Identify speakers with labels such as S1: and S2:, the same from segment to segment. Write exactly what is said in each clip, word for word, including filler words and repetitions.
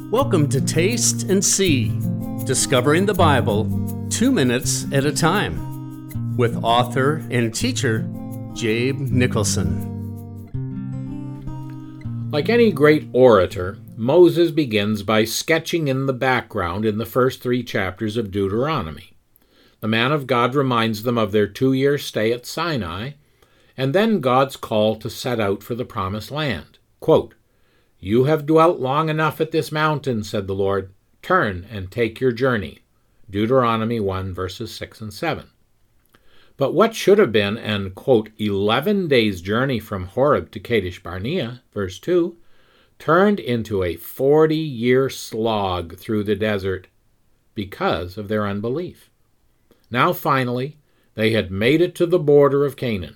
S1: Welcome to Taste and See, discovering the Bible two minutes at a time, with author and teacher Jabe Nicholson.
S2: Like any great orator, Moses begins by sketching in the background in the first three chapters of Deuteronomy. The man of God reminds them of their two-year stay at Sinai, and then God's call to set out for the promised land. Quote, "You have dwelt long enough at this mountain," said the Lord. "Turn and take your journey." Deuteronomy one, verses six and seven. But what should have been an, quote, eleven days journey from Horeb to Kadesh Barnea, verse two, turned into a forty-year slog through the desert because of their unbelief. Now finally, they had made it to the border of Canaan.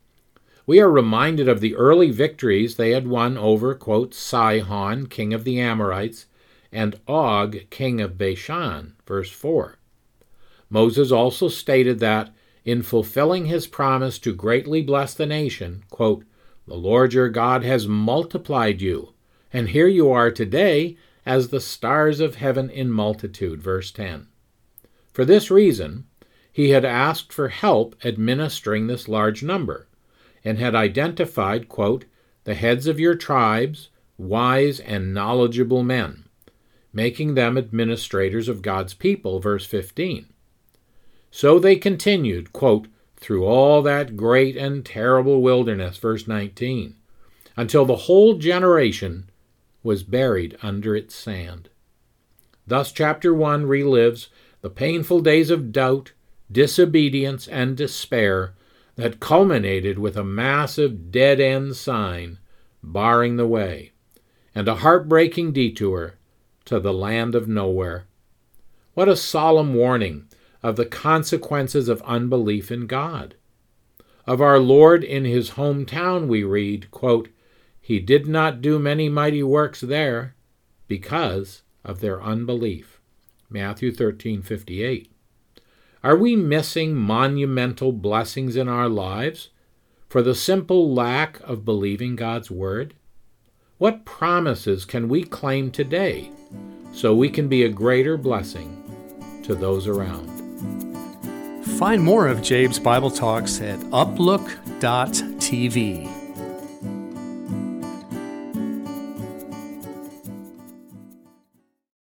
S2: We are reminded of the early victories they had won over, quote, Sihon, king of the Amorites, and Og, king of Bashan, verse four. Moses also stated that, in fulfilling his promise to greatly bless the nation, quote, "The Lord your God has multiplied you, and here you are today as the stars of heaven in multitude," verse ten. For this reason, he had asked for help administering this large number, and had identified, quote, "the heads of your tribes, wise and knowledgeable men," making them administrators of God's people, verse fifteen. So they continued, quote, "through all that great and terrible wilderness," verse nineteen, until the whole generation was buried under its sand. Thus chapter one relives the painful days of doubt, disobedience, and despair that culminated with a massive dead-end sign barring the way, and a heartbreaking detour to the land of nowhere. What a solemn warning of the consequences of unbelief in God. Of our Lord in his hometown we read, quote, "He did not do many mighty works there because of their unbelief." Matthew thirteen fifty-eight. Are we missing monumental blessings in our lives for the simple lack of believing God's word? What promises can we claim today so we can be a greater blessing to those around?
S1: Find more of Jabe's Bible Talks at uplook dot t v.